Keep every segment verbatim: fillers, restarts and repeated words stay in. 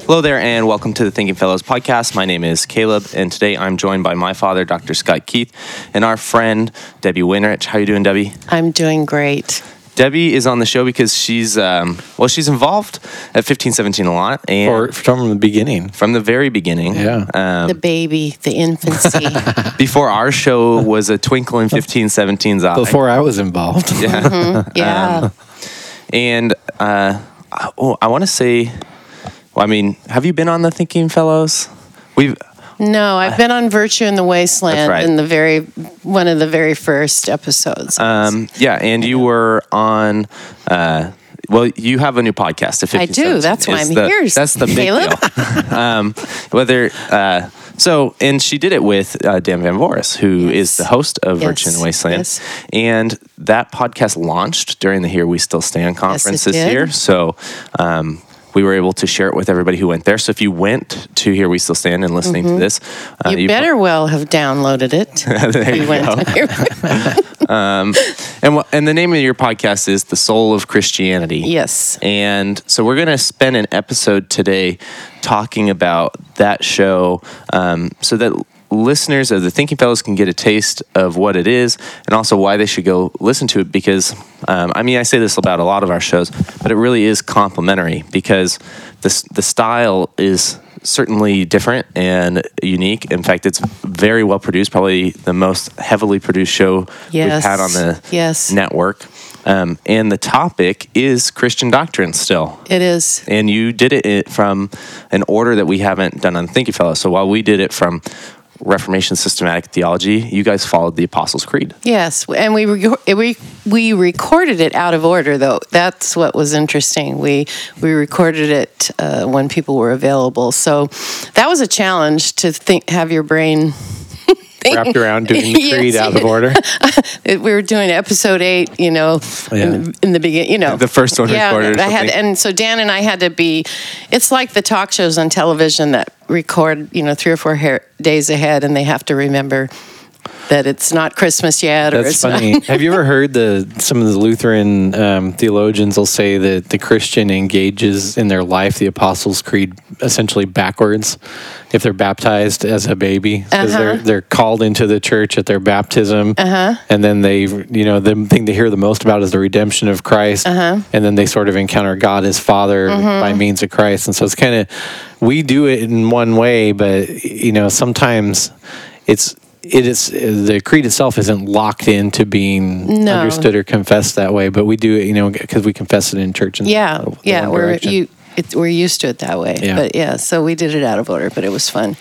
Hello there, and welcome to the Thinking Fellows podcast. My name is Caleb, and today I'm joined by my father, Doctor Scott Keith, and our friend, Debbie Winrich. How you doing, Debbie? I'm doing great. Debbie is on the show because she's, um, well, she's involved at fifteen seventeen a lot. And or from the beginning. From the very beginning. Yeah. Um, the baby, the infancy. before our show was a twinkle in fifteen seventeen's eye. Before I was involved. Yeah. Mm-hmm. Yeah. Um, and uh, oh, I want to say, well, I mean, have you been on the Thinking Fellows? We've no, I've been on Virtue in the Wasteland right. in the very one of the very first episodes. Um, yeah, and you were on. Uh, well, you have a new podcast. At I do. That's why I'm the, here. That's the big Caleb. deal. um, whether uh, so, and she did it with uh, Dan Van Voris, who Yes. is the host of Yes. Virtue in the Wasteland, Yes. and that podcast launched during the Here We Still Stand conference it this did. year. So. Um, we were able to share it with everybody who went there. So if you went to Here We Still Stand and listening Mm-hmm. to this, uh, you, better well have downloaded it. there you go. um, and wh- and the name of your podcast is The Soul of Christianity. Yes. And so we're going to spend an episode today talking about that show, um, so that listeners of the Thinking Fellows can get a taste of what it is and also why they should go listen to it. Because, um, I mean, I say this about a lot of our shows, but it really is complimentary because the the style is certainly different and unique. In fact, it's very well produced, probably the most heavily produced show Yes. we've had on the Yes. network. Um, and the topic is Christian doctrine still. It is. And you did it from an order that we haven't done on Thinking Fellows. So while we did it from Reformation systematic theology, you guys followed the Apostles' Creed. Yes, and we re- we we recorded it out of order, though. That's what was interesting. We we recorded it uh, when people were available, so that was a challenge to think, have your brain think. Wrapped around doing the creed Yes. out of order. It- we were doing episode eight, you know, Yeah. in, the, in the beginning, you know, The first one yeah, recorded or I had, something. and so Dan and I had to be. It's like the talk shows on television that record, you know, three or four hair, days ahead, and they have to remember that it's not Christmas yet. Or That's it's funny. Not, Have you ever heard the some of the Lutheran um, theologians will say that the Christian engages in their life the Apostles' Creed essentially backwards if they're baptized as a baby, because Uh-huh. they're they're called into the church at their baptism, uh-huh. and then they, you know, the thing they hear the most about is the redemption of Christ, uh-huh. and then they sort of encounter God as Father Mm-hmm. by means of Christ, and so it's kind of, we do it in one way, but you know sometimes it's. It is the creed itself isn't locked into being No. understood or confessed that way, but we do it, you know, because we confess it in church. In yeah, the, the yeah, one we're direction. you. It, we're used to it that way. Yeah. But yeah, so we did it out of order, but it was fun.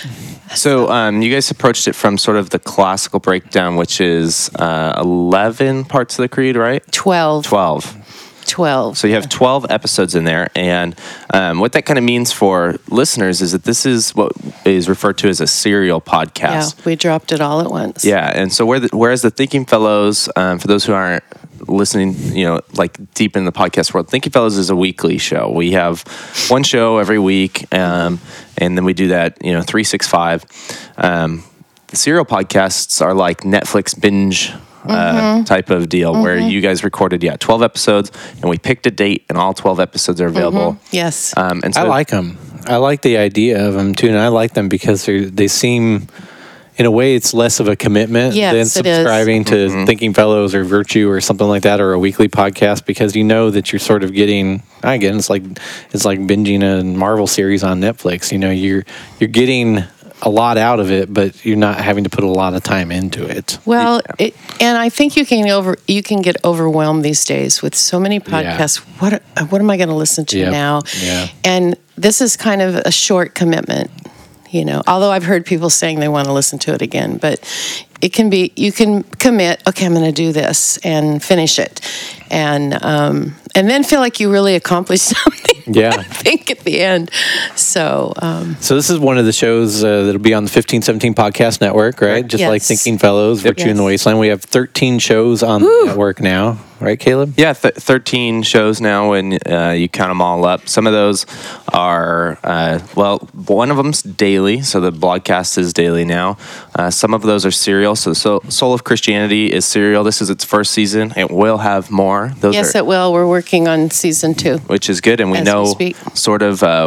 So um, you guys approached it from sort of the classical breakdown, which is uh, eleven parts of the creed, right? Twelve. twelve. Twelve. So you have twelve episodes in there, and um, what that kind of means for listeners is that this is what is referred to as a serial Yeah, podcast. we dropped it all at once. Yeah, and so where the, whereas the Thinking Fellows, um, for those who aren't listening, you know, like deep in the podcast world, Thinking Fellows is a weekly show. We have one show every week, um, and then we do that, you know, three six five. Um, the serial podcasts are like Netflix binge. Uh, type of deal where you guys recorded yeah twelve episodes, and we picked a date, and all twelve episodes are available. Yes. Um, and so I like them. I like the idea of them too, and I like them because they they seem, in a way, it's less of a commitment Yes, than it is. subscribing to Mm-hmm. Thinking Fellows or Virtue or something like that, or a weekly podcast, because you know that you're sort of getting. Again, it's like it's like binging a Marvel series on Netflix. You know, you're you're getting a lot out of it, but you're not having to put a lot of time into it. Well, it, and I think you can over you can get overwhelmed these days with so many podcasts. What what am I going to listen to Yep. now? Yeah. And this is kind of a short commitment, you know. Although I've heard people saying they want to listen to it again, but it can be you can commit. Okay, I'm going to do this and finish it, and um, and then feel like you really accomplished something. Yeah. I think at the end. So. Um, So this is one of the shows uh, that'll be on the fifteen seventeen Podcast Network, right? Just like Yes. Thinking Fellows, Virtue in the Yes. Wasteland. We have thirteen shows on the network now, right, Caleb? Yeah, th- thirteen shows now, and uh, you count them all up. Some of those are, uh, well, one of them's daily, so the blogcast is daily now. Uh, some of those are serial, so, so Soul of Christianity is serial. This is its first season. It will have more. Those yes, are, it will. We're working on season two. which is good, and we as we know speak. sort of uh,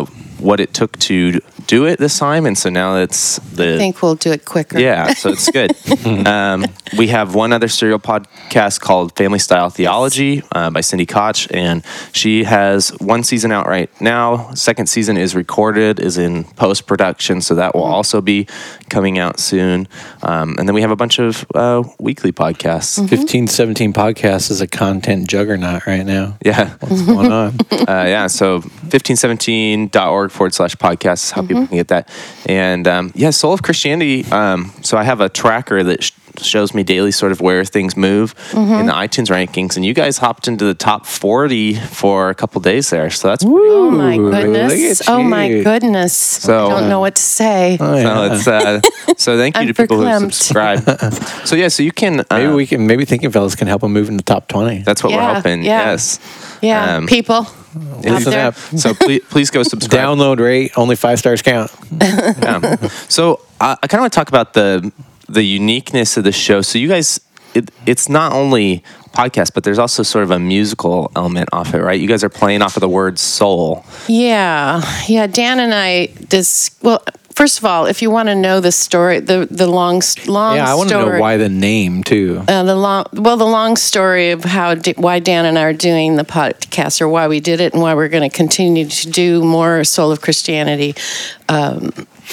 what it took to do it this time, and so now it's the. I think we'll do it quicker. Yeah, so it's good. um, we have one other serial podcast called Family Style Theology uh, by Cindy Koch, and she has one season out right now. Second season is recorded, is in post production, so that will also be coming out soon. Um, and then we have a bunch of uh, weekly podcasts. Mm-hmm. fifteen seventeen Podcasts is a content juggernaut right now. Yeah. What's going on? Uh, yeah, so fifteen seventeen dot org forward slash podcast is how Mm-hmm. people can get that. And um, yeah, Soul of Christianity. Um, so I have a tracker that sh- shows me daily sort of where things move Mm-hmm. in the iTunes rankings. And you guys hopped into the top forty for a couple days there. So that's pretty Oh my Ooh, goodness. look at Oh my you. goodness. So- I don't know what to say. Oh, yeah. So it's uh, so thank you I'm to people who verklempt. subscribe. So yeah, so you can uh, Maybe we can. Maybe Thinking Fellows can help them move in the top twenty. that's what Yeah, we're hoping. yeah. Yes. Yeah, Um, people out Listen there. up. So please, please go subscribe. Download rate only five stars count. Yeah. So uh, I kind of want to talk about the the uniqueness of the show. So you guys, it, it's not only podcast, but there's also sort of a musical element off it, right? You guys are playing off of the word soul. Yeah, yeah. Dan and I dis. Well, first of all, if you want to know the story, the the long long Yeah, I want to story. know why the name too. Uh, the long, well, the long story of how D- why Dan and I are doing the podcast, or why we did it, and why we're going to continue to do more Soul of Christianity um,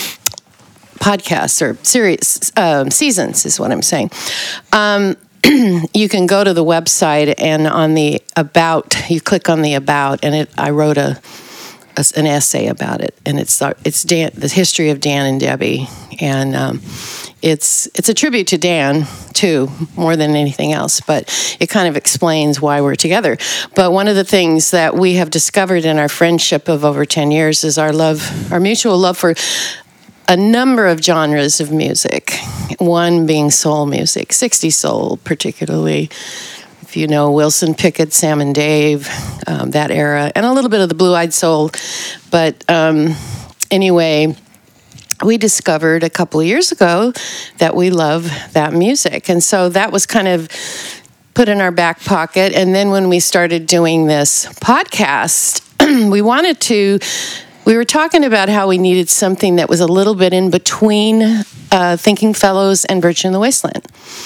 podcasts or series um, seasons, is what I'm saying. Um, you can go to the website, and on the about, you click on the about, and it. I wrote a. a an essay about it, and it's it's Dan, the history of Dan and Debbie, and um, it's it's a tribute to Dan too, more than anything else. But it kind of explains why we're together. But one of the things that we have discovered in our friendship of over ten years is our love, our mutual love for a number of genres of music. One being soul music, sixties soul particularly. If you know Wilson Pickett, Sam and Dave, um, that era, and a little bit of the blue-eyed soul. But um, anyway, we discovered a couple of years ago that we love that music. And so that was kind of put in our back pocket. And then when we started doing this podcast, we wanted to, we were talking about how we needed something that was a little bit in between uh, Thinking Fellows and Virtue in the Wasteland.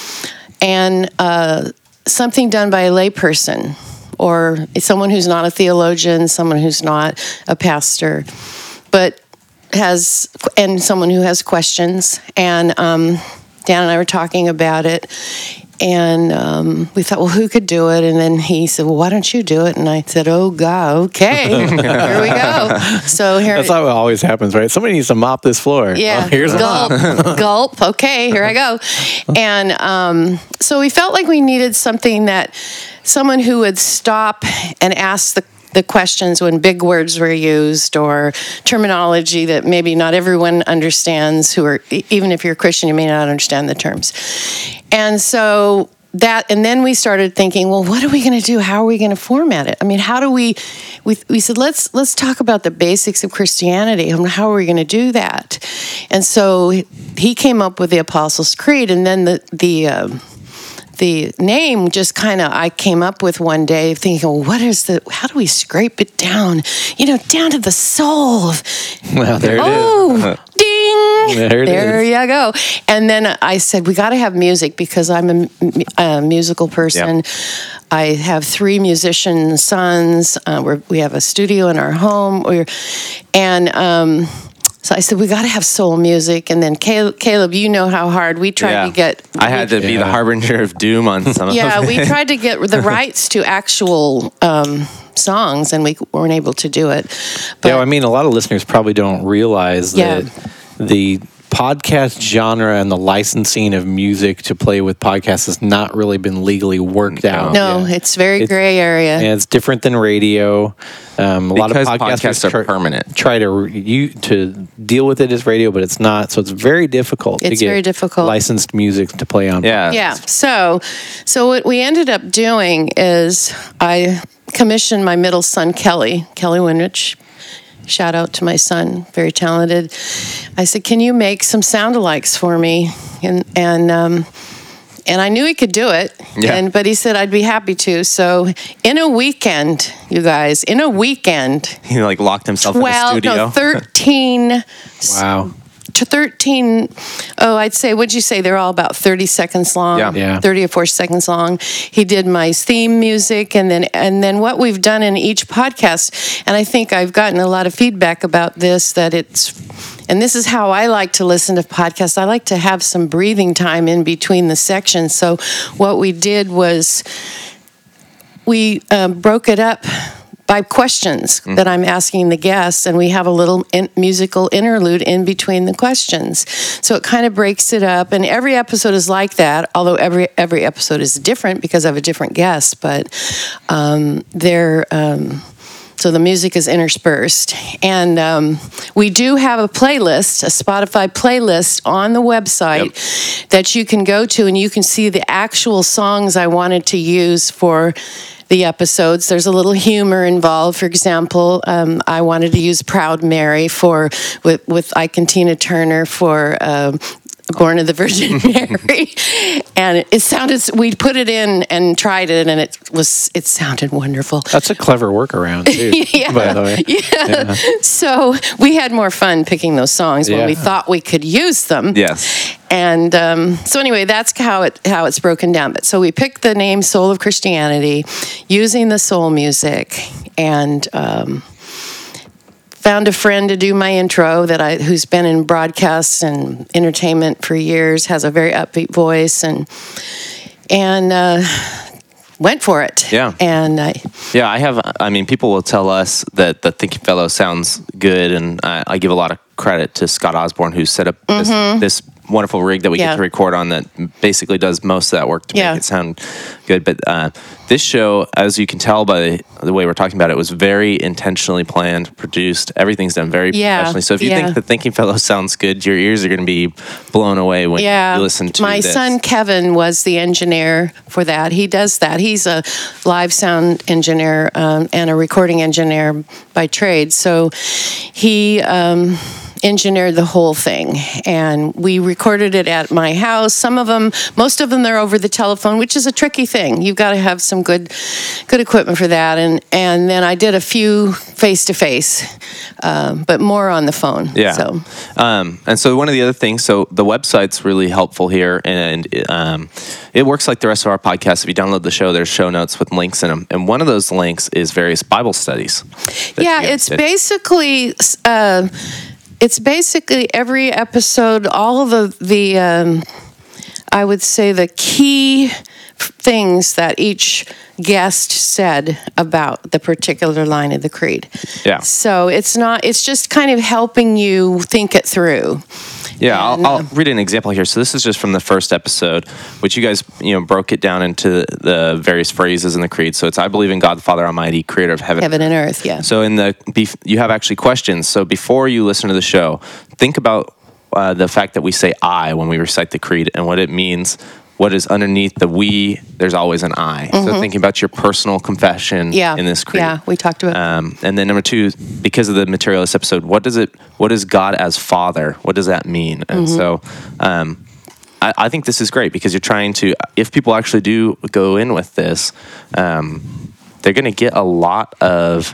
And uh, something done by a layperson, or someone who's not a theologian, someone who's not a pastor, but has, and someone who has questions. And um, Dan and I were talking about it, and um, we thought, well, who could do it? And then he said, well, why don't you do it? And I said, oh, God, okay, here we go. So here, That's how it always happens, right? Somebody needs to mop this floor. yeah, Well, here's a mop. gulp, gulp. Okay, here I go. And um, so we felt like we needed something that someone who would stop and ask the the questions when big words were used, or terminology that maybe not everyone understands, who are, even if you're a Christian, you may not understand the terms. And so that, and then we started thinking, well, what are we going to do? How are we going to format it? I mean, how do we, we, we said, let's, let's talk about the basics of Christianity. How are we going to do that? And so he came up with the Apostles' Creed, and then the, the, um, the name just kind of, I came up with one day thinking, well, what is the, how do we scrape it down, you know, down to the soul of, Well, there it is. oh, ding, There it there is. you go. And then I said, we got to have music, because I'm a, a musical person. Yeah. I have three musician sons. Uh, we're, we have a studio in our home. We're, and, um, so I said, we got to have soul music. And then Caleb, Caleb, you know how hard we tried Yeah. to get. I had to be the Yeah. harbinger of doom on some of Yeah, them. we tried to get the rights to actual um, songs, and we weren't able to do it. But Yeah, I mean, a lot of listeners probably don't realize Yeah. that the podcast genre and the licensing of music to play with podcasts has not really been legally worked out. no, yet. it's very It's- gray area. And it's different than radio. Um, a lot of Because podcasters podcasts are try, permanent. try to re- you to deal with it as radio, but it's not. So it's very difficult to It's get very difficult. licensed music to play on. Yeah. Yeah. So, so what we ended up doing is I commissioned my middle son, Kelly, Kelly Winrich. Shout out to my son, very talented. I said, can you make some sound-alikes for me? And, and, um, and I knew he could do it. Yeah. And but he said I'd be happy to. So in a weekend, you guys, in a weekend, He like locked himself in the twelve, studio. no, thirteen. Wow. To thirteen, oh, I'd say, what'd you say? They're all about thirty seconds long, Yeah. Yeah. thirty or forty seconds long. He did my theme music, and then and then what we've done in each podcast, and I think I've gotten a lot of feedback about this, that it's, and this is how I like to listen to podcasts. I like to have some breathing time in between the sections. So what we did was we um, broke it up by questions Mm-hmm. that I'm asking the guests, and we have a little in- musical interlude in between the questions. So it kind of breaks it up, and every episode is like that, although every every episode is different because I have a different guest, but um, they're... Um, so the music is interspersed. And um, we do have a playlist, a Spotify playlist on the website Yep. that you can go to, and you can see the actual songs I wanted to use for the episodes. There's a little humor involved. For example, um, I wanted to use Proud Mary for with, with Ike and Tina Turner for um, Born of the Virgin Mary. And it, it sounded, we put it in and tried it, and it was, it sounded wonderful. That's a clever workaround, too, Yeah. by the way. Yeah. So we had more fun picking those songs when Yeah. we thought we could use them. Yes. And um, so anyway, that's how it how it's broken down. But so we picked the name Soul of Christianity using the soul music, and um, found a friend to do my intro that I who's been in broadcasts and entertainment for years, has a very upbeat voice, and and uh, went for it. Yeah. And I, Yeah, I have. I mean, people will tell us that the Thinking Fellow sounds good, and I, I give a lot of credit to Scott Osborne, who set up this, this wonderful rig that we Yeah. get to record on that basically does most of that work to Yeah. make it sound good. But uh, this show, as you can tell by the way we're talking about it, was very intentionally planned, produced. Everything's done very Yeah, professionally. So if you yeah. think the Thinking Fellow sounds good, your ears are going to be blown away when yeah, you listen to my this. son Kevin was the engineer for that. He does that. He's a live sound engineer um, and a recording engineer by trade. So he um, engineered the whole thing, and we recorded it at my house. Some of them, most of them, they're over the telephone, which is a tricky thing. You've got to have some good, good equipment for that. And and then I did a few face to face, but more on the phone. Yeah. So Um, and so one of the other things, so the website's really helpful here, and um, it works like the rest of our podcasts. If you download the show, there's show notes with links in them, and one of those links is various Bible studies. that yeah, you guys it's did. basically. Uh, It's basically every episode, all of the, the um, I would say, the key f- things that each guest said about the particular line of the creed. Yeah. So it's not, it's just kind of helping you think it through. Yeah, I'll, And, I'll uh, read an example here. So this is just from the first episode, which you guys, you know, broke it down into the various phrases in the creed. So it's, I believe in God the Father Almighty, creator of heaven. Heaven and earth, yeah. So in the, bef- you have actually questions. So before you listen to the show, think about uh, the fact that we say I when we recite the creed and what it means. What is underneath the we, there's always an I. So thinking about your personal confession Mm-hmm. yeah. in this creed. Yeah, we talked about Um, and then number two, because of the material of this episode, what does it? What is God as Father? What does that mean? And Mm-hmm. so, um, I, I think this is great because you're trying to. If people actually do go in with this, um, they're going to get a lot of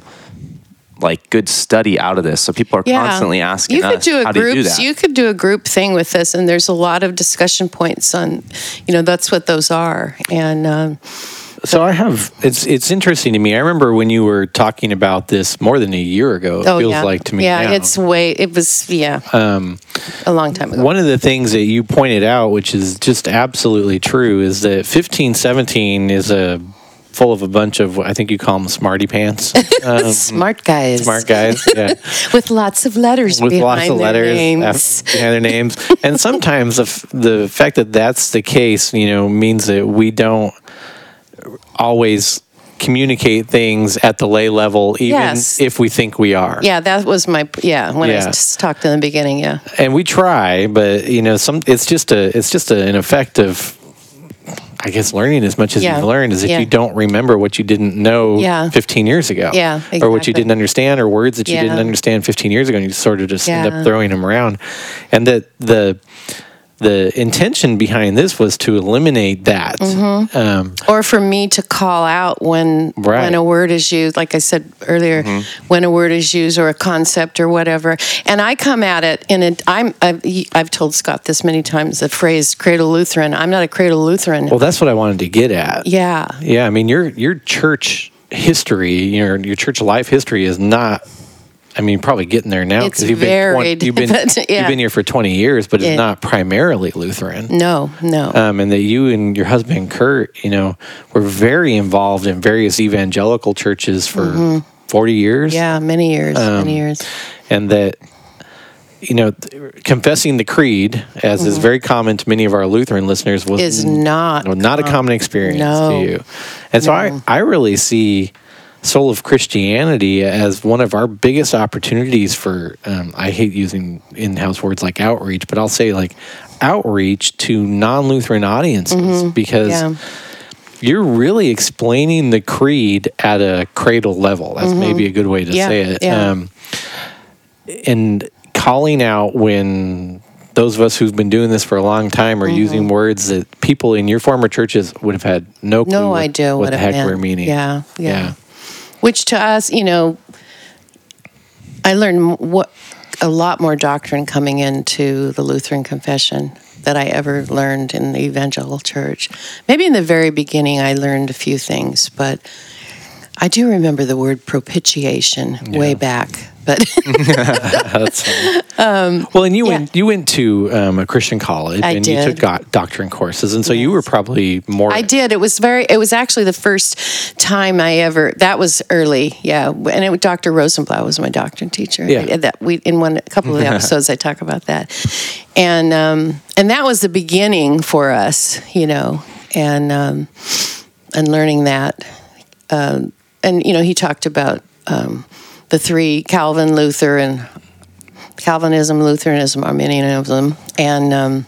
like good study out of this. So people are constantly asking you could us, do a how group, do you do that? you could do a group thing with this, and there's a lot of discussion points on, you know, that's what those are. And um, So I have, it's it's interesting to me. I remember when you were talking about this more than a year ago, it oh feels yeah, like to me yeah, now. it's way, it was yeah, Um, a long time ago. One of the things that you pointed out, which is just absolutely true, is that fifteen seventeen is a full of a bunch of, I think you call them smarty pants. Um, Smart guys. smart guys, yeah. With lots of letters With behind lots of their letters names. af- behind their names. And sometimes the, f- the fact that that's the case, you know, means that we don't always communicate things at the lay level, even Yes. if we think we are. Yeah, that was my yeah when I Yeah. s- talked in the beginning. Yeah, And we try, but you know, some it's just a it's just a, an effect of, I guess, learning as much as Yeah. you've learned is if Yeah. you don't remember what you didn't know Yeah. fifteen years ago. Yeah, Or what you exactly. didn't understand, or words that you Yeah. didn't understand fifteen years ago, and you sort of just end Yeah. up throwing them around. And that the the intention behind this was to eliminate that. Mm-hmm. Um, or for me to call out when Right. when a word is used, like I said earlier, Mm-hmm. when a word is used or a concept or whatever. And I come at it in a. I'm. I've, I've told Scott this many times. The phrase "cradle Lutheran." I'm not a cradle Lutheran. well, that's what I wanted to get at. yeah. Yeah, I mean, your your church history, your your church life history is not. I mean, probably getting there now It's you've been varied, you've been but, yeah. you've been here for twenty years, but it's Yeah. not primarily Lutheran. No. No. Um, and that you and your husband Kurt, you know, were very involved in various evangelical churches for forty years. yeah. Many years. Um, many years. and that you know th- confessing the creed, as is very common to many of our Lutheran listeners, was Is not well, not a common experience No. to you. And so I, I really see Soul of Christianity as one of our biggest opportunities for, um, I hate using in-house words like outreach, but I'll say like outreach to non-Lutheran audiences because Yeah. you're really explaining the creed at a cradle level. That's maybe a good way to Yeah, say it. yeah. Um, and calling out when those of us who've been doing this for a long time are using words that people in your former churches would have had no clue No what, idea what what the it heck meant. we're meaning. Yeah, yeah. Yeah. Which to us, you know, I learned m- what a lot more doctrine coming into the Lutheran confession that I ever learned in the evangelical church. Maybe in the very beginning, I learned a few things, but I do remember the word propitiation way back. But That's funny. well, and you yeah. went you went to um, a Christian college I and you did. took got doctrine courses, and so you were probably more. I did. It was very. It was actually the first time I ever. That was early, yeah. And it, Doctor Rosenblatt was my doctrine teacher. Yeah. I- that we in one a couple of the episodes I talk about that, and um, and that was the beginning for us, you know, and um, and learning that, uh, and you know, he talked about um, the three Calvin, Luther, and Calvinism, Lutheranism, Arminianism, and um,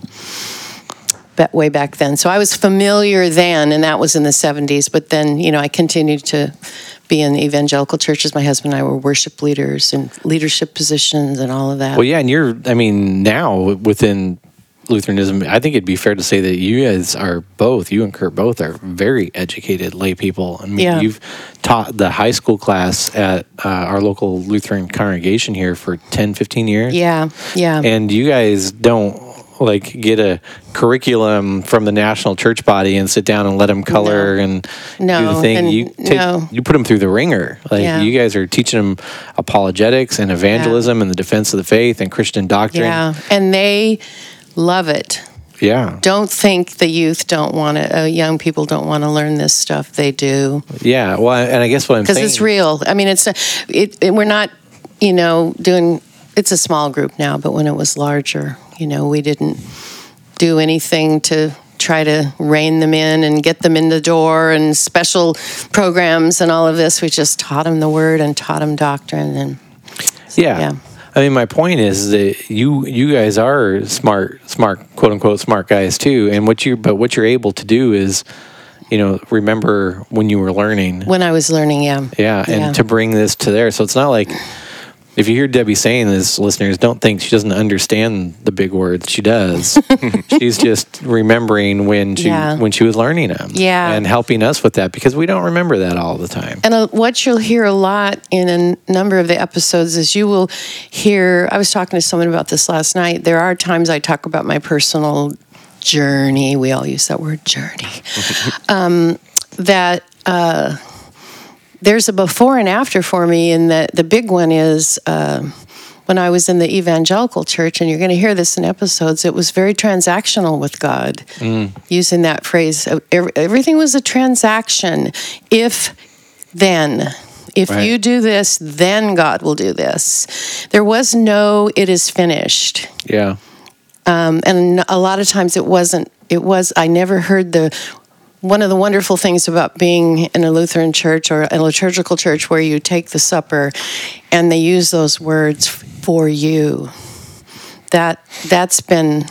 ba- way back then. So I was familiar then, and that was in the seventies. But then, you know, I continued to be in evangelical churches. My husband and I were worship leaders and leadership positions and all of that. Well, yeah, and you're. I mean, now within Lutheranism, I think it'd be fair to say that you guys are both. You and Kurt both are very educated lay people. I mean, Yeah. you've taught the high school class at uh, our local Lutheran congregation here for ten, fifteen years. Yeah, yeah. And you guys don't like get a curriculum from the national church body and sit down and let them color No. and do No, the thing. and you take, no. you put them through the ringer. Like Yeah. you guys are teaching them apologetics and evangelism and the defense of the faith and Christian doctrine. yeah. And they love it. Yeah. Don't think the youth don't want to, uh, young people don't want to learn this stuff. They do. Yeah. Well, and I guess what I'm Because saying it's real. I mean, it's a, it, it. We're not, you know, doing. It's a small group now, but when it was larger, you know, we didn't do anything to try to rein them in and get them in the door and special programs and all of this. We just taught them the word and taught them doctrine and Yeah. yeah. I mean, my point is that you you guys are smart, smart, quote unquote, smart guys too. And what you but what you're able to do is, you know, remember when you were learning. When I was learning, yeah, Yeah, and Yeah. to bring this to there. So it's not like if you hear Debbie saying this, listeners, don't think she doesn't understand the big words. She does. She's just remembering when she Yeah. when she was learning them. Yeah. And helping us with that because we don't remember that all the time. And uh, what you'll hear a lot in a n- number of the episodes is you will hear, I was talking to someone about this last night. There are times I talk about my personal journey. We all use that word, journey. um, that uh, there's a before and after for me. And the, the big one is uh, when I was in the evangelical church, and you're going to hear this in episodes, it was very transactional with God, using that phrase. Every, everything was a transaction. If then. If Right. you do this, then God will do this. There was no, it is finished. Yeah. Um, and a lot of times it wasn't, it was, I never heard the, one of the wonderful things about being in a Lutheran church or a liturgical church where you take the supper and they use those words for you. That, that's been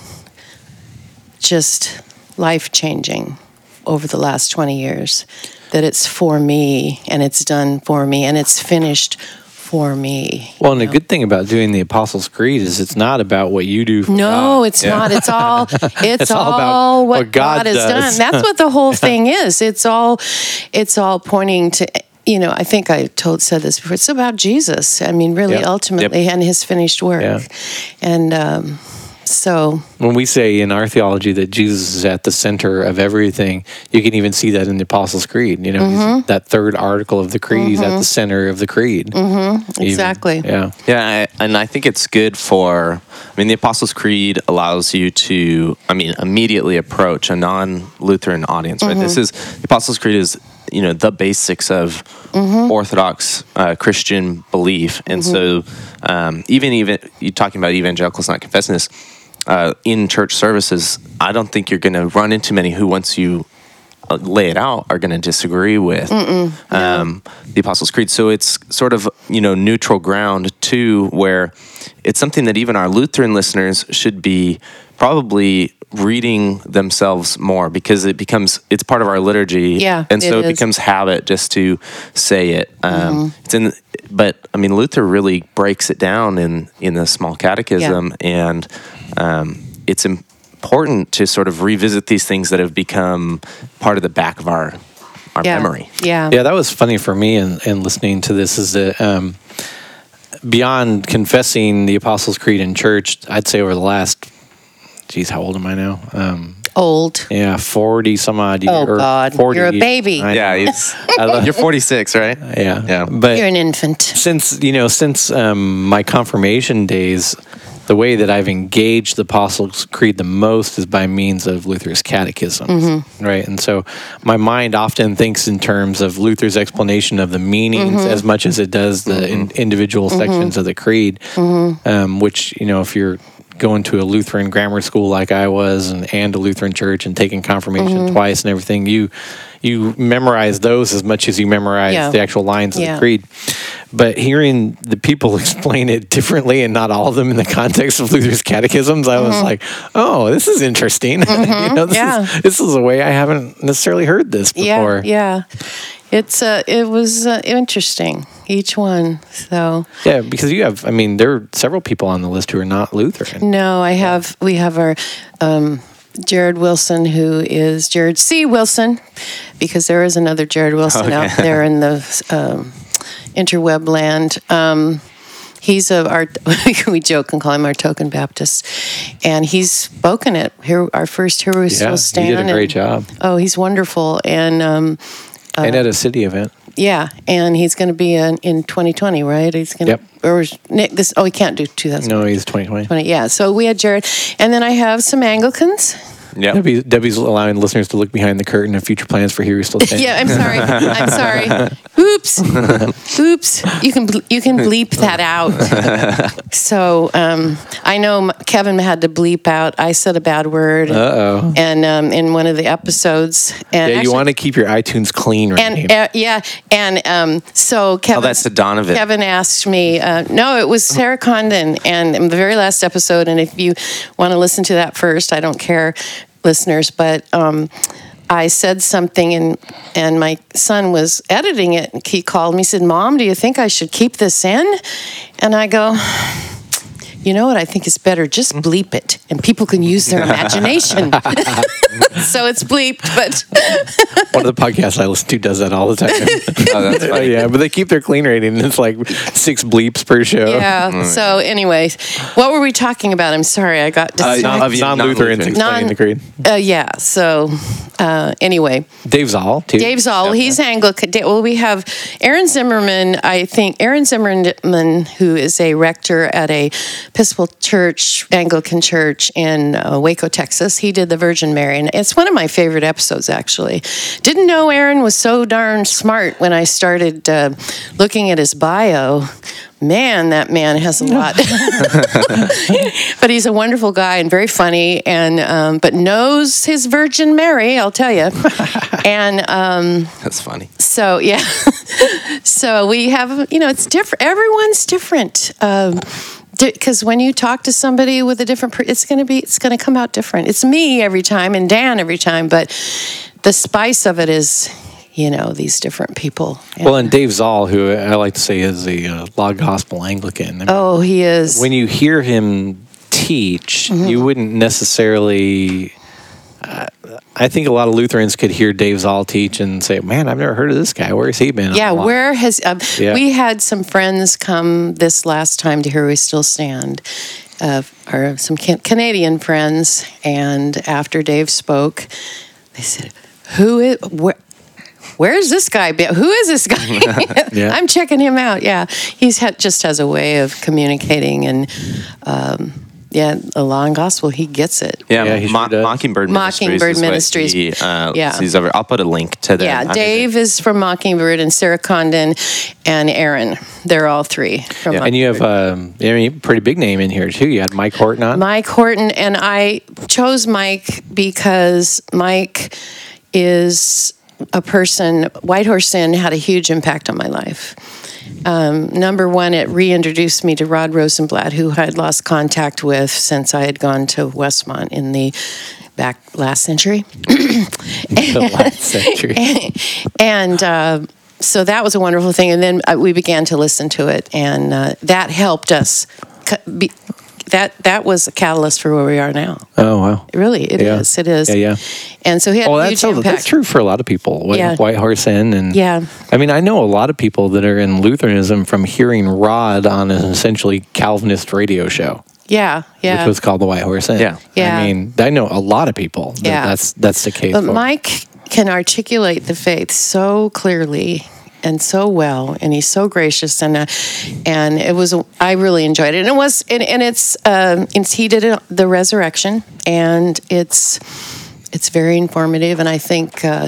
just life-changing over the last twenty years. That it's for me and it's done for me and it's finished for me. Well, and the good thing about doing the Apostles' Creed is it's not about what you do for No, God. it's not. It's all it's, It's all all, about what, what God God, has does. done. That's what the whole thing is. It's all it's all pointing to, you know, I think I told said this before. It's about Jesus. I mean, really, Yep. ultimately, and his finished work. Yeah. And um, so, When we say in our theology that Jesus is at the center of everything, you can even see that in the Apostles' Creed. You know, Mm-hmm. he's- that third article of the Creed is at the center of the Creed. Mm-hmm. exactly. Yeah. Yeah, I, and I think it's good for. I mean, the Apostles' Creed allows you to, I mean, immediately approach a non-Lutheran audience. Right. This is the Apostles' Creed is, you know, the basics of Orthodox uh, Christian belief, and so um, even even you talking about evangelicals not confessing this uh, in church services, I don't think you're going to run into many who, once you uh, lay it out, are going to disagree with um, the Apostles' Creed. So it's sort of, you know, neutral ground too, where it's something that even our Lutheran listeners should be probably reading themselves more, because it becomes it's part of our liturgy. Yeah, and so it it, is. becomes habit just to say it. Um, It's in, but I mean, Luther really breaks it down in in the Small Catechism, and um, it's important to sort of revisit these things that have become part of the back of our our Yeah. memory. Yeah. Yeah, that was funny for me in, in listening to this is that um, beyond confessing the Apostles' Creed in church, I'd say over the last, geez, how old am I now? Um, Old. yeah, forty some odd years. Oh, God. You're a baby. Yeah, it's, I love, you're forty-six, right? yeah, Yeah. But You're an infant. since you know, since um, my confirmation days, the way that I've engaged the Apostles' Creed the most is by means of Luther's catechisms, right? And so my mind often thinks in terms of Luther's explanation of the meanings as much as it does the in, individual sections of the creed, um, which, you know, if you're going to a Lutheran grammar school like I was, and, and a Lutheran church, and taking confirmation twice and everything, you you memorize those as much as you memorize Yeah. the actual lines of Yeah. the creed. But hearing the people explain it differently, and not all of them in the context of Luther's catechisms, I was like, "Oh, this is interesting. you know, this Yeah. is this is a way I haven't necessarily heard this before." Yeah. Yeah. It's uh, it was uh, interesting, each one. So Yeah, because you have, I mean, there are several people on the list who are not Lutheran. no, I have we have our um, Jared Wilson, who is Jared C. Wilson, because there is another Jared Wilson Okay. out there in the um, interweb land. Um, he's a our we joke and call him our token Baptist, and he's spoken it here. Our first Here We Yeah, Still you Stand. did a great and- job. Oh, he's wonderful, and. Um, and at a city event. Yeah, and he's going to be in, in twenty twenty, right? He's going to, Yep. or is Nick, this, oh, he can't do two thousand twenty. No, he's twenty twenty. Yeah, so we had Jared. And then I have some Anglicans. Yeah. Debbie, Debbie's allowing listeners to look behind the curtain of future plans for Here We Still Stand. Yeah, I'm sorry. I'm sorry. Oops. Oops. You can ble- you can bleep that out. So um, I know M- Kevin had to bleep out. I said a bad word. Uh-oh. And um, in one of the episodes. And Yeah, you actually- want to keep your iTunes clean, right? And uh, yeah, and um, so Kevin. Oh, that's to Donovan. Kevin asked me. Uh, no, it was Sarah Condon, and in the very last episode. And if you want to listen to that first, I don't care, listeners. But um, I said something, and and my son was editing it. And he called me. He said, "Mom, do you think I should keep this in?" And I go, "You know what? I think it's better. Just bleep it, and people can use their imagination." So it's bleeped, but One of the podcasts I listen to does that all the time. Oh, that's funny. yeah, but they keep their clean rating, and it's like six bleeps per show. yeah. So, anyways, what were we talking about? I'm sorry, I got Uh, distracted. non- of- Non-Lutherans non-Lutherans. explaining Non- the creed. Uh, yeah. So, uh, anyway, Dave Zoll, too. Dave Zoll, he's Anglican. Da- Well, we have Aaron Zimmerman. I think Aaron Zimmerman, who is a rector at a Episcopal Church, Anglican Church in uh, Waco, Texas. He did the Virgin Mary, and it's one of my favorite episodes. Actually, didn't know Aaron was so darn smart when I started uh, looking at his bio. Man, that man has a lot. But he's a wonderful guy and very funny, and um, but knows his Virgin Mary, I'll tell you. And um, That's funny. so yeah, so we have, you know, it's different. Everyone's different. Um, because when you talk to somebody with a different, per- it's gonna be, it's gonna come out different. It's me every time, and Dan every time, but the spice of it is you know, these different people. Well, and Dave Zoll, who I like to say is a uh, Law Gospel Anglican. I mean, Oh, he is. when you hear him teach, Mm-hmm. you wouldn't necessarily. Uh, I think a lot of Lutherans could hear Dave Zoll teach and say, "Man, I've never heard of this guy. Where's he been?" Yeah, all along?" where has um, Yeah. we had some friends come this last time to Here We Still Stand, uh, or some can- Canadian friends, and after Dave spoke, they said, "Who is where?" Where's this guy been? Who is this guy? Yeah. I'm checking him out. Yeah, he's ha- just has a way of communicating, and um, yeah, the Law and Gospel, he gets it. Yeah, Yeah, he sure Mo- does. Mockingbird Mockingbird Ministries. Ministries. Is what he, uh, Yeah. sees over. I'll put a link to that. Yeah, Dave is from Mockingbird, and Sarah Condon and Aaron. They're all three from Yeah. And you have Mockingbird. um, I mean, a pretty big name in here too. You had Mike Horton on. Mike Horton, and I chose Mike because Mike is a person, Whitehorse Inn had a huge impact on my life. Um, number one, it reintroduced me to Rod Rosenblatt, who I had lost contact with since I had gone to Westmont in the back last century. the last century. And uh, so that was a wonderful thing. And then uh, we began to listen to it, and uh, that helped us. c- Be, that that was a catalyst for where we are now. Oh wow. It really, it is. Yeah. It is. Yeah, yeah. And so he had Well, a that's, huge so, impact. that's true for a lot of people. White, Yeah. White Horse Inn, and Yeah. I mean, I know a lot of people that are in Lutheranism from hearing Rod on an essentially Calvinist radio show, Yeah, yeah. which was called the White Horse Inn. Yeah. Yeah. I mean, I know a lot of people. That Yeah. That's that's the case. But for. Mike can articulate the faith so clearly and so well, and he's so gracious, and uh, and it was I really enjoyed it. And it was and, and it's um, it's he did it, the resurrection, and it's it's very informative, and I think uh,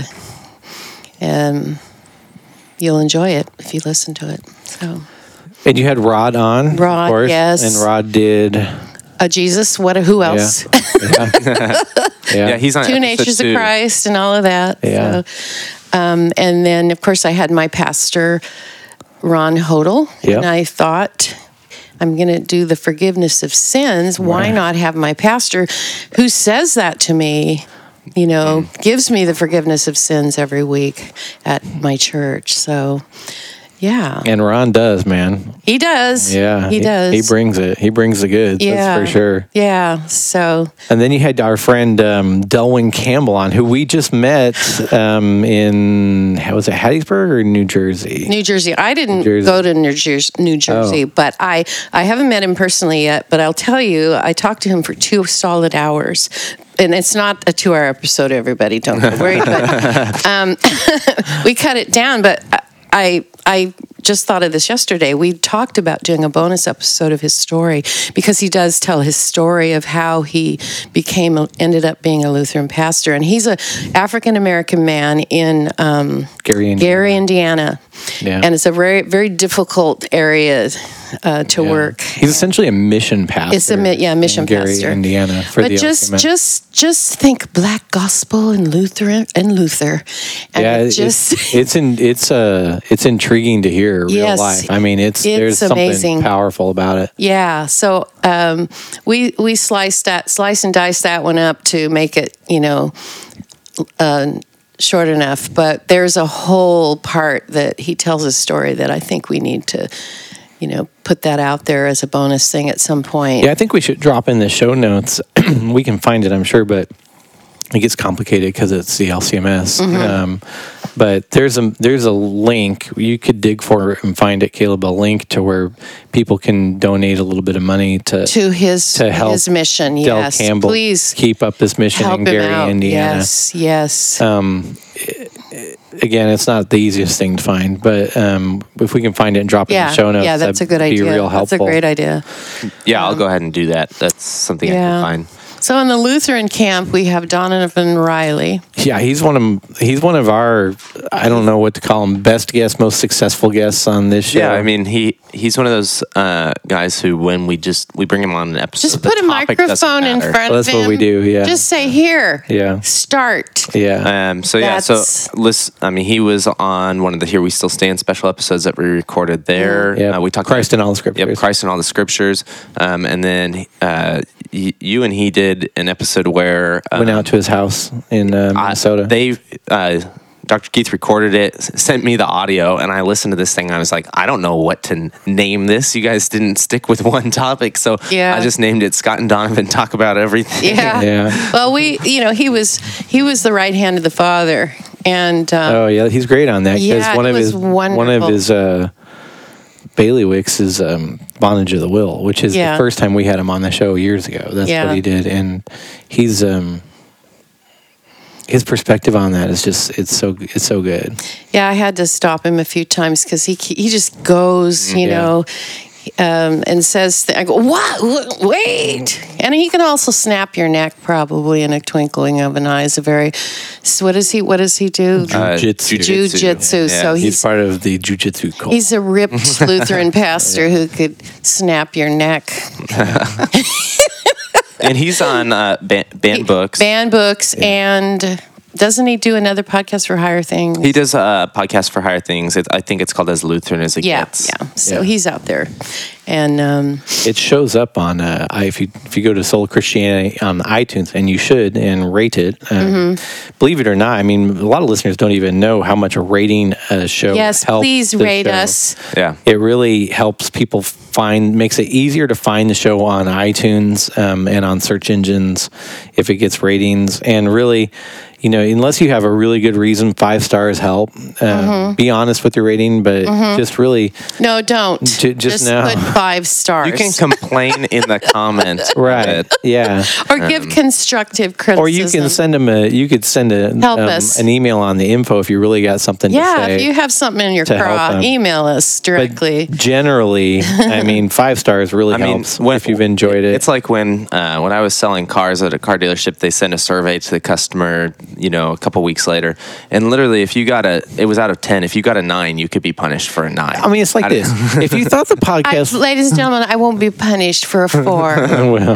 um, you'll enjoy it if you listen to it. So, And you had Rod on, Rod, of course, yes. and Rod did. uh, Jesus, what? Who else? Yeah, yeah. Yeah, he's on Two episode Natures two. of Christ and all of that. Yeah. So, um, and then, of course, I had my pastor, Ron Hodel. Yep. And I thought, I'm going to do the forgiveness of sins. Why Right. not have my pastor who says that to me, you know, gives me the forgiveness of sins every week at my church. So, yeah, And Ron does, man. he does. Yeah, he, does. He brings it. He brings the goods. yeah, That's for sure. Yeah. So, And then you had our friend um, Delwyn Campbell on, who we just met um, in, how was it, Hattiesburg or New Jersey? New Jersey. I didn't Jersey. go to New Jersey, New Jersey, Oh. but I I haven't met him personally yet. But I'll tell you, I talked to him for two solid hours. And it's not a two-hour episode, everybody. Don't get worried. But um, we cut it down. But I I just thought of this yesterday. We talked about doing a bonus episode of his story because he does tell his story of how he became ended up being a Lutheran pastor, and he's a African American man in um, Gary, Indiana. Gary, Indiana. Yeah. And it's a very, very difficult area uh, to Yeah. work. He's essentially a mission pastor. It's a mi- yeah, mission in Gary, pastor. Indiana. For But the just, L C M S. just, just think Black Gospel and Lutheran and Luther, and yeah, it it's just it's in it's uh it's intriguing to hear real Yes. life. I mean, it's, It's there's something amazing. powerful about it. yeah. So um, we we sliced that, slice and dice that one up to make it, you know, uh, short enough. But there's a whole part that he tells a story that I think we need to, you know, put that out there as a bonus thing at some point. Yeah, I think we should drop in the show notes. We can find it, I'm sure, but it gets complicated because it's the L C M S. Mm-hmm. Um, but there's a there's a link you could dig for it and find it, Caleb. A link to where people can donate a little bit of money to To his to help his mission, Del yes. Campbell Please keep up this mission help in him Gary, out. Indiana. Yes, yes. Um, again, it's not the easiest thing to find, but um, if we can find it and drop it in yeah, the show notes, yeah, that's a that'd good be idea. real helpful. That's a great idea. Yeah, I'll go ahead and do that. That's something I Yeah. can find. So in the Lutheran camp, we have Donovan Riley. Yeah, he's one of he's one of our I don't know what to call him, best guests, most successful guests on this show. Yeah, I mean he he's one of those uh, guys who when we just we bring him on an episode, Just the put a topic doesn't microphone in matter. front Well, of that's him. what we do, yeah. Just say, here, Yeah. start. yeah. Um, so yeah, so That's- listen, I mean, he was on one of the Here We Still Stand special episodes that we recorded there. Yeah, Uh, we talked Christ about, in all the scriptures. Yep, Christ in all the scriptures. Um, and then uh, y- you and he did an episode where um, Went out to his house in uh, I- Minnesota. they uh, Doctor Keith recorded it, s- sent me the audio, and I listened to this thing. I was like, I don't know what to n- name this. You guys didn't stick with one topic, so Yeah. I just named it Scott and Donovan Talk About Everything. Yeah. Yeah. Well, we, you know, he was he was the right hand of the Father, and um, Oh yeah, he's great on that because Yeah, one it of was his one of wonderful. his uh, bailiwicks is um, bondage of the will, which is Yeah. the first time we had him on the show years ago. That's Yeah. what he did, and he's um, his perspective on that is just it's so it's so good. yeah, I had to stop him a few times because he he just goes, you Yeah. know. Um, and says, th- I go, what? Wh- Wait. And he can also snap your neck probably in a twinkling of an eye. Is a very, so what does he, what does he do? Uh, Jiu-jitsu. Jiu-jitsu. So He's, he's, part of the jiu-jitsu cult. he's a ripped Lutheran pastor who could snap your neck. And he's on uh, ban- banned books. Banned books. And doesn't he do another podcast for Higher Things? He does a podcast for Higher Things. It, I think it's called As Lutheran as It Yeah, Gets. yeah. So Yeah. he's out there. And um, It shows up on uh, I- if you if you go to Soul Christianity on iTunes, and you should, and rate it. Uh, Mm-hmm. Believe it or not, I mean a lot of listeners don't even know how much rating a show. yes, helps please the rate show. us. Yeah. It really helps people find, makes it easier to find the show on iTunes um, and on search engines if it gets ratings. And really, you know, unless you have a really good reason, five stars help. Uh, Be honest with your rating, but just really, No, don't. Ju- just just know. put five stars. You can complain in the comments. right? But Yeah. or give constructive criticism. Or you can send them a. You could send a Help um, us. an email on the info if you really got something to Yeah, say. if you have something in your to help craw, them. email us directly. But generally, I mean, five stars really I mean, helps when- if you've enjoyed it. It's like when uh, when I was selling cars at a car dealership, they sent a survey to the customer, you know, a couple weeks later, and literally, if you got a, it was out of ten. If you got a nine, you could be punished for a nine. I mean, it's like Out of- this. If you thought the I, podcast, ladies and gentlemen, I won't be punished for a four. well,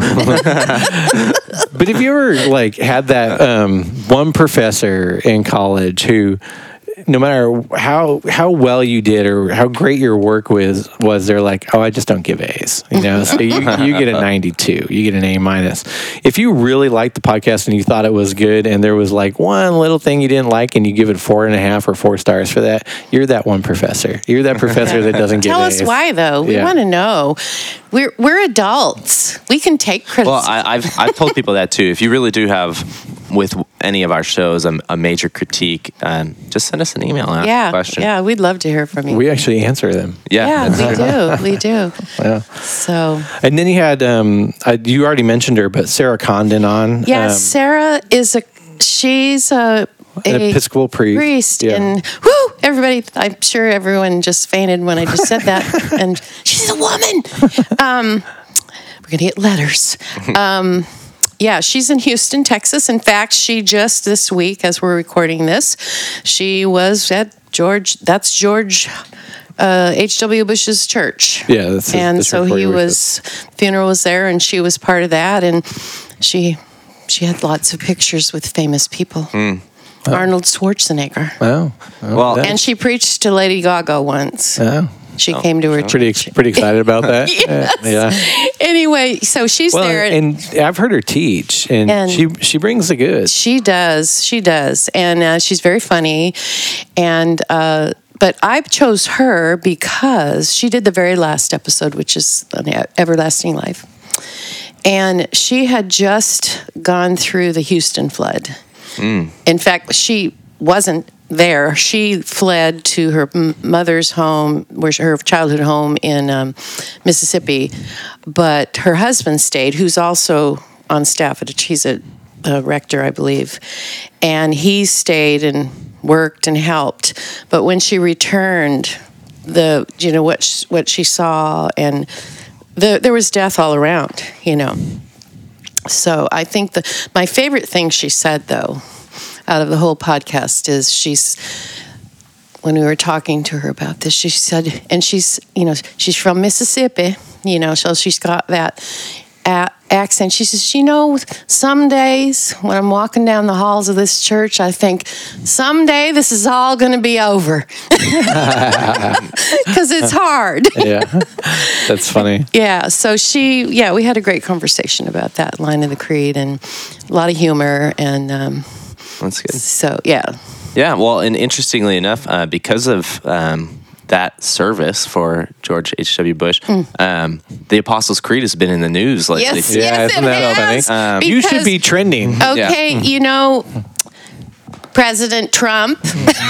but if you ever like had that um, one professor in college who, no matter how how well you did or how great your work was, was they're like, oh, I just don't give A's. You know, so you, you get a ninety-two, you get an A minus. If you really liked the podcast and you thought it was good, and there was like one little thing you didn't like, and you give it four and a half or four stars for that, you're that one professor. You're that professor that doesn't give Tell A's. us why, though. We Yeah. want to know. We're we're adults. We can take criticism. Well, I, I've I've told people that too. If you really do have with any of our shows a, a major critique, um, just send us an email and ask a yeah, question. yeah, we'd love to hear from you. We actually answer them. Yeah, that's yeah, true. we do. We do. Yeah. So, And then you had, um, uh, you already mentioned her, but Sarah Condon on. yeah, um, Sarah is a, she's a, an a Episcopal priest. priest. Yeah. And whoo, everybody, I'm sure everyone just fainted when I just said that. And she's a woman. Um, we're going to get letters. Um, yeah, she's in Houston, Texas. In fact, she just this week, as we're recording this, she was at George, that's George uh, H W. Bush's church. Yeah, that's his- and that's so where he he was, funeral was there, and she was part of that. And she she had lots of pictures with famous people. Hmm. Arnold Schwarzenegger. Oh, oh, Well, that- And she preached to Lady Gaga once. oh. She came to her pretty church. ex- pretty excited about that. Yes. Yeah. Anyway, so she's Well, there. and I've heard her teach, and, And- she she brings the goods. She does. She does. And uh, she's very funny. And, uh, but I chose her because she did the very last episode, which is an E- Everlasting Life. And she had just gone through the Houston flood. In fact, she wasn't there. She fled to her m- mother's home, where she- her childhood home in um, Mississippi. But her husband stayed, who's also on staff at a, he's a, a rector, I believe, and he stayed and worked and helped. But when she returned, the you know what sh- what she saw, and the, there was death all around, you know. So I think the my favorite thing she said, though, out of the whole podcast is she's, when we were talking to her about this, she said, and she's, you know, she's from Mississippi, you know, so she's got that a- accent. She says, you know, some days when I'm walking down the halls of this church, I think, someday this is all going to be over. Because it's hard. Yeah, that's funny. Yeah, so she, yeah, we had a great conversation about that line of the creed and a lot of humor. And um, That's good. so, yeah. Yeah, well, and interestingly enough, uh, because of um, that service for George H W. Bush, um, the Apostles' Creed has been in the news lately. Yes, Yeah, yes, isn't it that has. funny? Um, You should Because- be trending. Okay, you know, President Trump.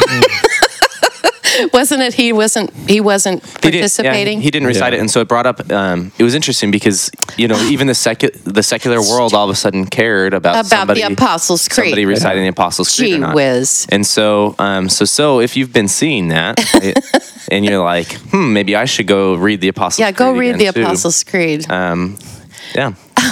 Wasn't it? He wasn't. He wasn't He didn't- yeah, participating. he didn't recite Yeah. it, and so it brought up. Um, it was interesting because you know even the secu- the secular world all of a sudden cared about About somebody, the Apostles' Creed. somebody reciting the Apostles' Creed Gee or not. whiz. And so, um, so, so if you've been seeing that, it- and you're like, hmm, maybe I should go read the Apostles' Yeah, go Creed read the again, too. Apostles' Creed. Um, yeah.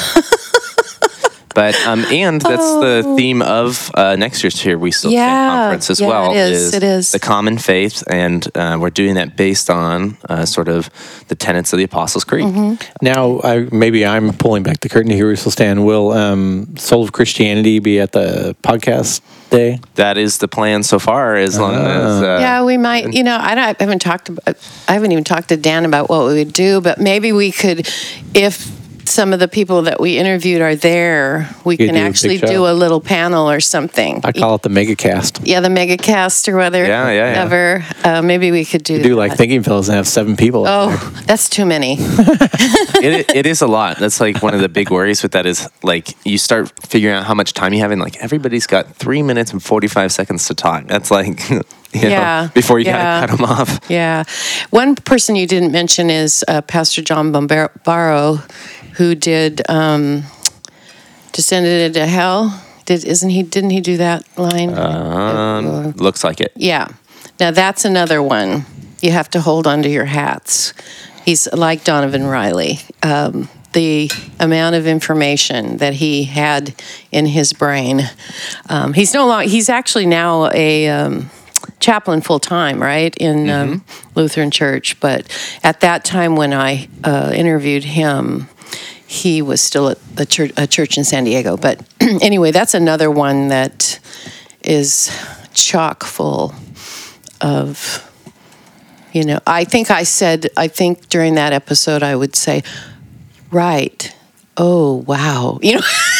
But um, and that's the theme of uh, next year's Here We Still Stand Yeah, conference as yeah, well. it is, it is. the common faith, and uh, we're doing that based on uh, sort of the tenets of the Apostles' Creed. Mm-hmm. Now, I, maybe I'm pulling back the curtain to Here We Still Stand. Will um, Soul of Christianity be at the podcast day? That is the plan so far, as long as uh, Yeah, we might. You know, I, don't, I haven't talked about. I haven't even talked to Dan about what we would do, but maybe we could, if some of the people that we interviewed are there, we You can do a big actually show. do a little panel or something. I call it the Megacast. Yeah, the megacast or whether Yeah, yeah, yeah. ever. Uh, maybe we could do. You do like that. Thinking Fellows and have seven people. up there. Oh, that's too many. it, it is a lot. That's like one of the big worries with that is like you start figuring out how much time you have, and like everybody's got three minutes and forty-five seconds to talk. That's like, you Yeah, know, before you yeah. gotta cut them off. Yeah. One person you didn't mention is uh, Pastor John Bombaro, who did um, Descended into Hell. Did isn't he? Didn't he do that line? Um, looks like it. Yeah. Now that's another one. You have to hold on to your hats. He's like Donovan Riley. Um, the amount of information that he had in his brain. Um, he's no longer. He's actually now a um, chaplain full time, right, in um, Lutheran Church. But at that time when I uh, interviewed him, he was still at the church, a church in San Diego. But anyway, that's another one that is chock full of, you know, I think I said, I think during that episode, I would say, right, oh, wow. You know,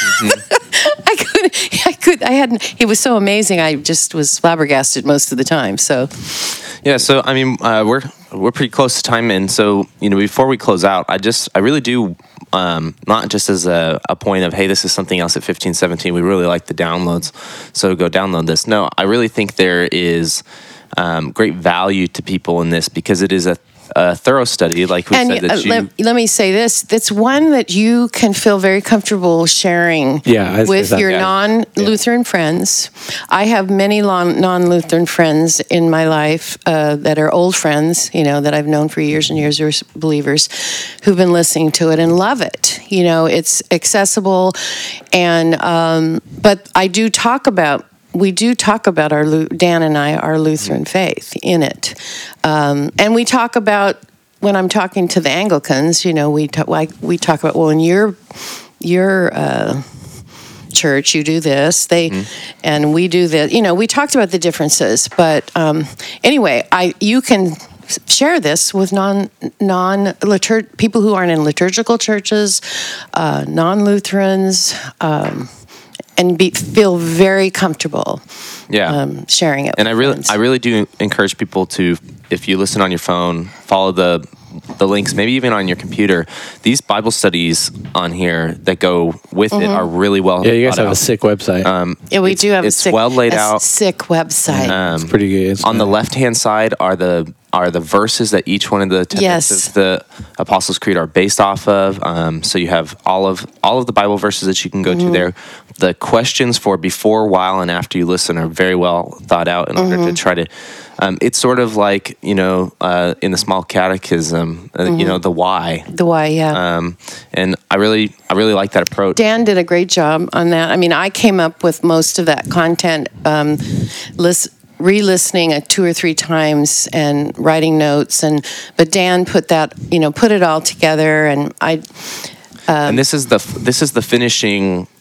I could, I could, I hadn't, it was so amazing. I just was flabbergasted most of the time. So, Yeah, so I mean, uh, we're we're pretty close to time, and so you know, before we close out, I just I really do um, not just as a, a point of hey, this is something else at fifteen seventeen. We really like the downloads, so go download this. No, I really think there is um, great value to people in this because it is a, a thorough study, like we and said uh, that you. let, let me say this: it's one that you can feel very comfortable sharing Yeah, I was with gonna say your that. non-Lutheran friends. I have many long, non-Lutheran friends in my life uh, that are old friends, you know, that I've known for years and years, or believers, who've been listening to it and love it. You know, it's accessible, and um, but I do talk about. We do talk about our Lu- Dan and I our Lutheran faith in it, um, and we talk about when I'm talking to the Anglicans. You know, we talk like we talk about well, in your your uh, church you do this, they and we do this. You know, we talked about the differences, but um, anyway, I you can share this with non non litur- people who aren't in liturgical churches, uh, non Lutherans. Um, and be, feel very comfortable yeah. um, sharing it. And I with really, friends. I really do encourage people to, if you listen on your phone, follow the the links, maybe even on your computer. These Bible studies on here that go with it are really well. Yeah, you guys thought have a out. sick website. Um, yeah, we it's- do have it's a sick, well laid a out. sick website. Um, it's pretty good. It's on the good. left hand side are the are the verses that each one of the tenets Yes. of the Apostles' Creed are based off of. Um, so you have all of all of the Bible verses that you can go Mm-hmm. to there. The questions for before, while, and after you listen are very well thought out in order Mm-hmm. to try to. Um, it's sort of like you know uh, in the small catechism, uh, Mm-hmm. you know the why. the why, yeah. Um, and I really I really like that approach. Dan did a great job on that. I mean, I came up with most of that content, um, list, re-listening it two or three times and writing notes. And but Dan put that, you know, put it all together. And I, and this is the this is the finishing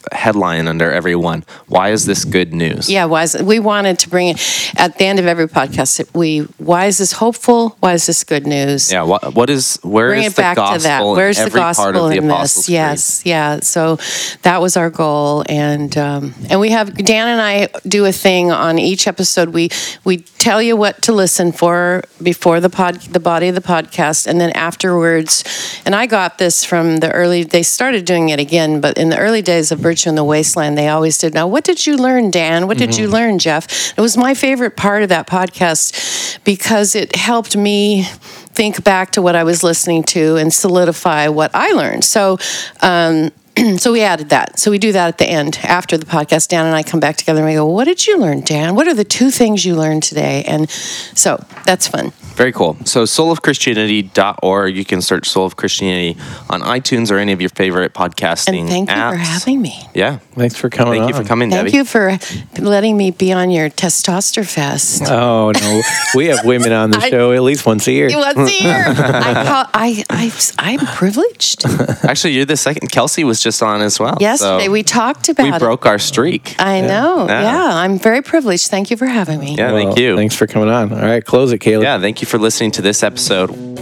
headline under every one. Why is this good news? Yeah, why is, we wanted to bring it at the end of every podcast. We why is this hopeful? Why is this good news? Yeah. What, what is where Bring is it the back gospel to that. in Where's the every gospel part of the in Apostles' this? Yes, yeah. So that was our goal, and um, and we have Dan and I do a thing on each episode. We we tell you what to listen for before the pod, the body of the podcast, and then afterwards. And I got this from the early. They started doing it again, but in the early days of Virtue in the Wasteland, they always did. Now, what did you learn, Dan? What did mm-hmm. you learn, Jeff? It was my favorite part of that podcast because it helped me think back to what I was listening to and solidify what I learned. So, um, so we added that. So we do that at the end after the podcast. Dan and I come back together and we go, "What did you learn, Dan? What are the two things you learned today?" And so that's fun. Very cool. So soul of christianity dot org. You can search Soul of Christianity on iTunes or any of your favorite podcasting And thank apps. you for having me. Yeah. Thanks for coming Thank on. you for coming, Thank Debbie. you for letting me be on your Testoster Fest. Oh, no. We have women on the I- show at least once a year. Let's hear. I, call, I, I, I'm privileged. Actually, you're the second. Kelsey was just on as well. Yesterday so we talked about we it. broke our streak. I know. Yeah. Yeah. I'm very privileged. Thank you for having me. Yeah, Well, thank you. Thanks for coming on. All right, close it, Caleb. Yeah, thank you for listening to this episode.